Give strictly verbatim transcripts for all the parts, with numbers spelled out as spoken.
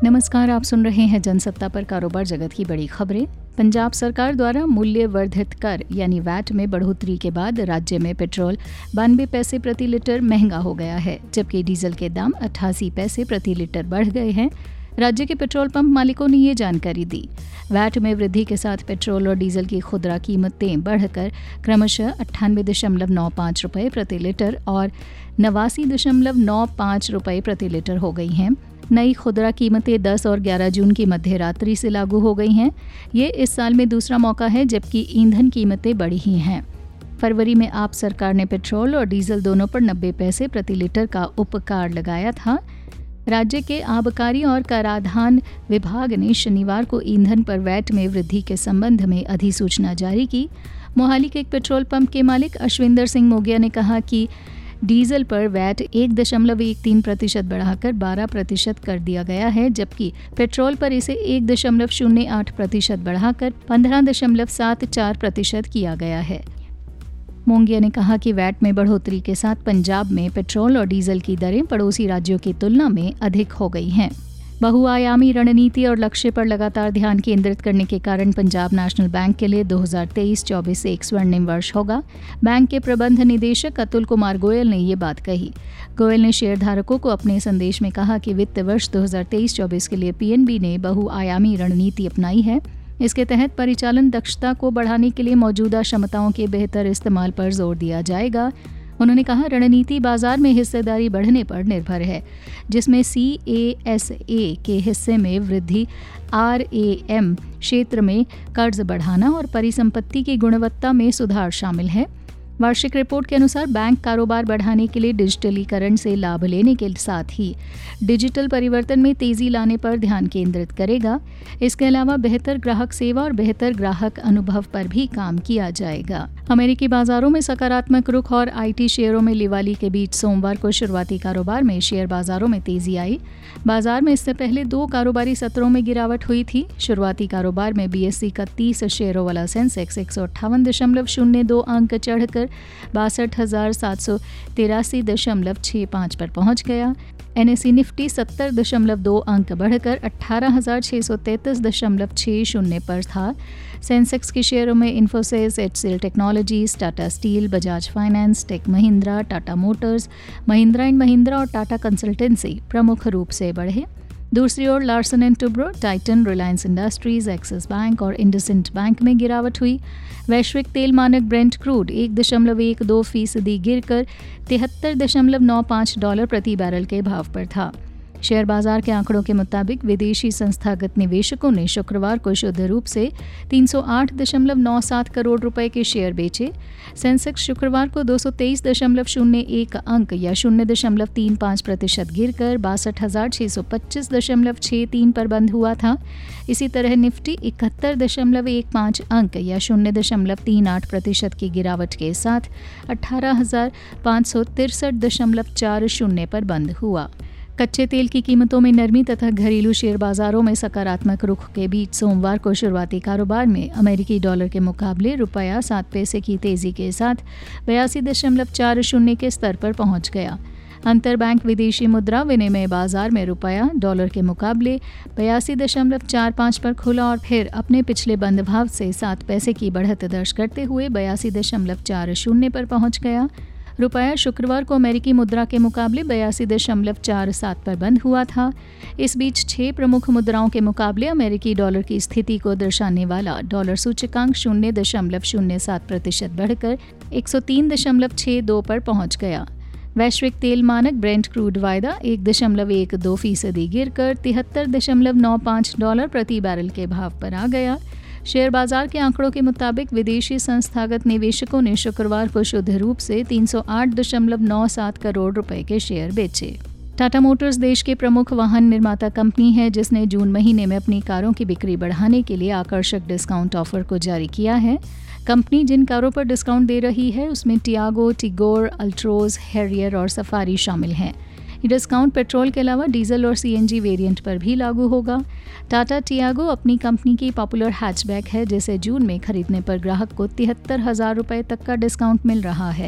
नमस्कार, आप सुन रहे हैं जनसत्ता पर कारोबार जगत की बड़ी खबरें। पंजाब सरकार द्वारा मूल्य वर्धित कर यानी वैट में बढ़ोतरी के बाद राज्य में पेट्रोल बानवे पैसे प्रति लीटर महंगा हो गया है, जबकि डीजल के दाम अट्ठासी पैसे प्रति लीटर बढ़ गए हैं। राज्य के पेट्रोल पंप मालिकों ने ये जानकारी दी। वैट में वृद्धि के साथ पेट्रोल और डीजल की खुदरा कीमतें बढ़कर क्रमशः अट्ठानवे दशमलव नौ पाँच रुपये प्रति लीटर और नवासी दशमलव नौ पाँच रुपये प्रति लीटर हो गई हैं। नई खुदरा कीमतें दस और ग्यारह जून की मध्य रात्रि से लागू हो गई हैं। ये इस साल में दूसरा मौका है जबकि ईंधन कीमतें बढ़ी ही हैं। फरवरी में आप सरकार ने पेट्रोल और डीजल दोनों पर नब्बे पैसे प्रति लीटर का उपकार लगाया था। राज्य के आबकारी और कराधान विभाग ने शनिवार को ईंधन पर वैट में वृद्धि के संबंध में अधिसूचना जारी की। मोहाली के एक पेट्रोल पंप के मालिक अश्विंदर सिंह मोगिया ने कहा कि डीजल पर वैट एक दशमलव एक तीन प्रतिशत बढ़ाकर बारह प्रतिशत कर दिया गया है, जबकि पेट्रोल पर इसे एक दशमलव शून्य आठ प्रतिशत बढ़ाकर पंद्रह दशमलव सात चार प्रतिशत किया गया है। मोंगिया ने कहा कि वैट में बढ़ोतरी के साथ पंजाब में पेट्रोल और डीजल की दरें पड़ोसी राज्यों की तुलना में अधिक हो गई हैं। बहुआयामी रणनीति और लक्ष्य पर लगातार ध्यान केंद्रित करने के कारण पंजाब नेशनल बैंक के लिए दो हज़ार तेईस चौबीस एक स्वर्णिम वर्ष होगा। बैंक के प्रबंध निदेशक अतुल कुमार गोयल ने ये बात कही। गोयल ने शेयरधारकों को अपने संदेश में कहा कि वित्त वर्ष दो हज़ार तेईस चौबीस के लिए पीएनबी ने बहुआयामी रणनीति अपनाई है। इसके तहत परिचालन दक्षता को बढ़ाने के लिए मौजूदा क्षमताओं के बेहतर इस्तेमाल पर जोर दिया जाएगा। उन्होंने कहा, रणनीति बाजार में हिस्सेदारी बढ़ने पर निर्भर है, जिसमें सी ए एस ए के हिस्से में वृद्धि, आर ए एम क्षेत्र में कर्ज बढ़ाना और परिसंपत्ति की गुणवत्ता में सुधार शामिल है। वार्षिक रिपोर्ट के अनुसार बैंक कारोबार बढ़ाने के लिए डिजिटलीकरण से लाभ लेने के साथ ही डिजिटल परिवर्तन में तेजी लाने पर ध्यान केंद्रित करेगा। इसके अलावा बेहतर ग्राहक सेवा और बेहतर ग्राहक अनुभव पर भी काम किया जाएगा। अमेरिकी बाजारों में सकारात्मक रुख और आईटी शेयरों में लिवाली के बीच सोमवार को शुरुआती कारोबार में शेयर बाजारों में तेजी आई। बाजार में इससे पहले दो कारोबारी सत्रों में गिरावट हुई थी। शुरुआती कारोबार में बीएसई का तीस शेयरों वाला सेंसेक्स एक सौ अट्ठावन दशमलव शून्य दो अंक चढ़कर बासठ हजार सात सौ तिरासी दशमलव छः पाँच पर पहुंच गया। एनएसई निफ्टी सत्तर दशमलव दो अंक बढ़कर अट्ठारह हजार छः सौ तैंतीस दशमलव छः शून्य पर था। सेंसेक्स के शेयरों में Infosys, HCL Technologies, Tata Steel, Bajaj Finance, Tech Mahindra, Tata Motors, Mahindra and Mahindra और टाटा कंसल्टेंसी प्रमुख रूप से बढ़े। दूसरी ओर Larsen and Toubro, Titan, Reliance Industries, Axis Bank और इंडसइंड बैंक में गिरावट हुई। वैश्विक तेल मानक ब्रेंट क्रूड एक दशमलव एक दो फीसदी गिरकर तिहत्तर दशमलव नौ पाँच डॉलर प्रति बैरल के भाव पर था। शेयर बाजार के आंकड़ों के मुताबिक विदेशी संस्थागत निवेशकों ने शुक्रवार को शुद्ध रूप से तीन सौ आठ दशमलव नौ सात करोड़ रुपए के शेयर बेचे। सेंसेक्स शुक्रवार को दो सौ तेईस दशमलव शून्य एक अंक या शून्य दशमलव तीन पाँच प्रतिशत गिरकर बासठ हजार छः सौ पच्चीस दशमलव छः तीन पर बंद हुआ था। इसी तरह निफ्टी इकहत्तर दशमलव एक पाँच अंक या शून्य दशमलव तीन आठ प्रतिशत की गिरावट के साथ अठारह हजार पाँच सौ तिरसठ दशमलव चार शून्य पर बंद हुआ। कच्चे तेल की कीमतों में नरमी तथा घरेलू शेयर बाजारों में सकारात्मक रुख के बीच सोमवार को शुरुआती कारोबार में अमेरिकी डॉलर के मुकाबले रुपया सात पैसे की तेजी के साथ बयासी दशमलव चार शून्य के स्तर पर पहुंच गया। अंतरबैंक विदेशी मुद्रा विनिमय बाजार में रुपया डॉलर के मुकाबले बयासी दशमलव चार पाँच पर खुला और फिर अपने पिछले बंद भाव से सात पैसे की बढ़त दर्ज करते हुए बयासी दशमलव चार शून्य पर पहुंच गया। रुपया शुक्रवार को अमेरिकी मुद्रा के मुकाबले बयासी दशमलव चार सात पर बंद हुआ था। इस बीच छह प्रमुख मुद्राओं के मुकाबले अमेरिकी डॉलर की स्थिति को दर्शाने वाला डॉलर सूचकांक शून्य दशमलव शून्य सात प्रतिशत बढ़कर एक सौ तीन दशमलव छः दो पर पहुंच गया। वैश्विक तेल मानक ब्रेंट क्रूड वायदा एक दशमलव एक दो फीसदी गिरकर तिहत्तर दशमलव नौ पाँच डॉलर प्रति बैरल के भाव पर आ गया। शेयर बाजार के आंकड़ों के मुताबिक विदेशी संस्थागत निवेशकों ने शुक्रवार को शुद्ध रूप से तीन सौ आठ दशमलव नौ सात करोड़ रुपए के शेयर बेचे। टाटा मोटर्स देश के प्रमुख वाहन निर्माता कंपनी है, जिसने जून महीने में अपनी कारों की बिक्री बढ़ाने के लिए आकर्षक डिस्काउंट ऑफर को जारी किया है। कंपनी जिन कारों पर डिस्काउंट दे रही है उसमें टियागो, टिगोर, अल्ट्रोज, हैरियर और सफारी शामिल हैं। ये डिस्काउंट पेट्रोल के अलावा डीजल और सीएनजी वेरिएंट पर भी लागू होगा। टाटा टियागो अपनी कंपनी की पॉपुलर हैचबैक है, जिसे जून में खरीदने पर ग्राहक को तिहत्तर हजार रुपये तक का डिस्काउंट मिल रहा है।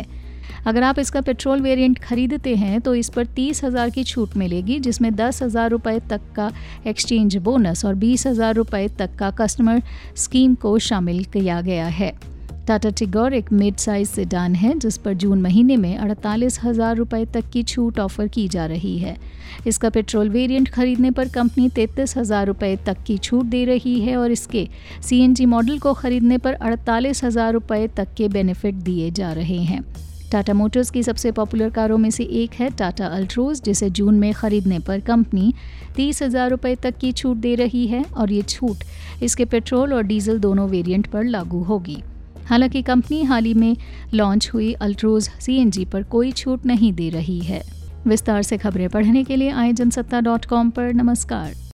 अगर आप इसका पेट्रोल वेरिएंट खरीदते हैं तो इस पर तीस हज़ार की छूट मिलेगी, जिसमें दस हज़ार रुपये तक का एक्सचेंज बोनस और बीस हज़ार रुपये तक का कस्टमर स्कीम को शामिल किया गया है। टाटा टिगोर एक मिड साइज सेडान है जिस पर जून महीने में अड़तालीस हज़ार रुपये तक की छूट ऑफर की जा रही है। इसका पेट्रोल वेरिएंट खरीदने पर कंपनी तैंतीस हज़ार रुपये तक की छूट दे रही है और इसके सीएनजी मॉडल को खरीदने पर अड़तालीस हज़ार रुपये तक के बेनिफिट दिए जा रहे हैं। टाटा मोटर्स की सबसे पॉपुलर कारों में से एक है टाटा अल्ट्रोज, जिसे जून में खरीदने पर कंपनी तीस हज़ार रुपये तक की छूट दे रही है और ये छूट इसके पेट्रोल और डीजल दोनों वेरिएंट पर लागू होगी। हालांकि कंपनी हाल ही में लॉन्च हुई अल्ट्रोज सीएनजी पर कोई छूट नहीं दे रही है। विस्तार से खबरें पढ़ने के लिए आए जनसत्ता डॉट कॉम पर नमस्कार।